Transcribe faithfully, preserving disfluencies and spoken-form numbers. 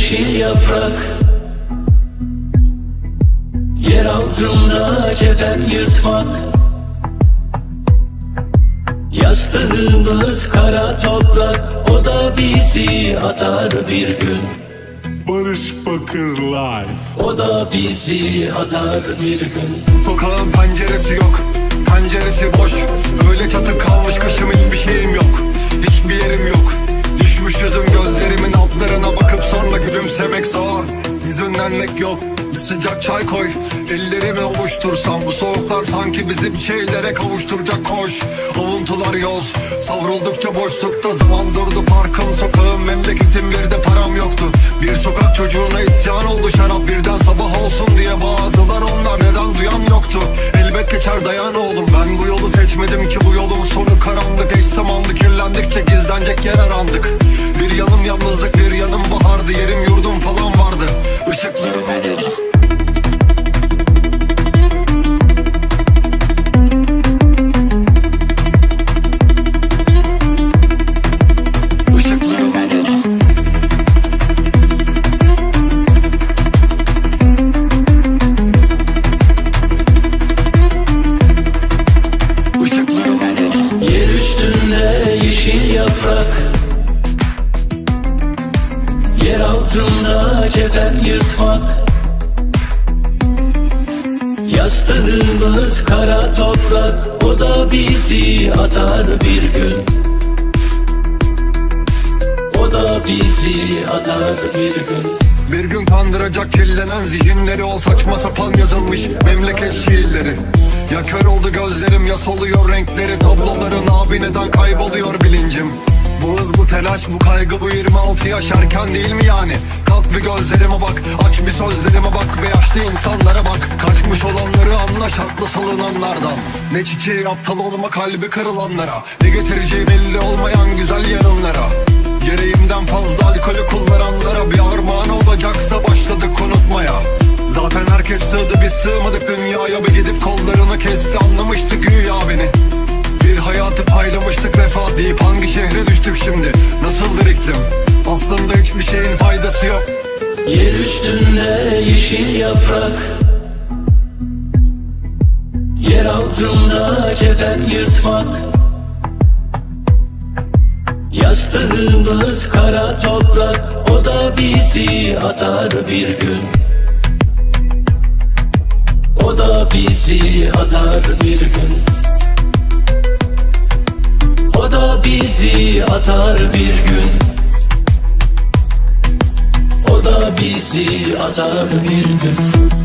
yeşil yaprak, yer altında kefen yırtmak. Yastığımız kara toprak, o da bizi atar bir gün. Barış Bakır Live. O da bizi atar bir gün. Sokağın penceresi yok, penceresi boş. Öyle çatı kalmış kışım, hiçbir şeyim yok. Hiçbir yerim yok. Düşmüş yüzüm, gözlerimin altlarına bakıp sonra gülümsemek zor. Hüzünlenmek yok. Bir sıcak çay koy, ellerimi ovuştursam. Bu soğuklar sanki bizi bir şeylere kavuşturacak, koş. Avuntular yoz, savruldukça boşlukta zaman durdu. Parkım, sokağım, memleketim, bir de param yoktu. Bir sokak çocuğuna isyan oldu şarap, birden sabah olsun diye bağırdılar onlar. Neden duyan yoktu? Elbet geçer, dayan oğlum. Ben bu yolu seçmedim ki, bu yolun sonu karanlık. Eş zamanlı kirlendikçe gizlenecek yer arandık. Bir yanım yalnızlık, bir yanım bahardı. Yerim yurdum falan vardı, ışıklarım oldu. Yer altında kefen yırtmak. Yastığımız kara toprak, o da bizi atar bir gün. O da bizi atar bir gün. Bir gün kandıracak kirlenen zihinleri, o saçma sapan yazılmış memleket şiirleri. Ya kör oldu gözlerim, ya soluyor renkleri. Tabloların abi neden kayboluyor bilincim. Bu hız, bu telaş, bu kaygı, bu yirmi altı yaşarken değil mi yani? Kalk bir gözlerime bak, aç bir sözlerime bak. Ve yaşlı insanlara bak, kaçmış olanları anla, şartlı salınanlardan. Ne çiçeği aptal olma, kalbi kırılanlara. Ne getireceği belli olmayan güzel yarınlara. Gereğimden fazla alkolü kullaranlara. Bir armağan olacaksa başladık unutmaya. Zaten herkes sığdı, biz sığmadık dünyaya. Bir gidip kollarını kesti, anlamıştı güya beni. Bir hayatı paylamıştık vefa deyip, hangi şehre düştük şimdi? Nasıldır iklim? Aslında hiçbir şeyin faydası yok. Yer üstünde yeşil yaprak, yer altında kefen yırtmak. Yastığımız kara toprak, o da bizi atar bir gün. O da bizi atar bir gün. O da bizi atar bir gün. O da bizi atar bir gün.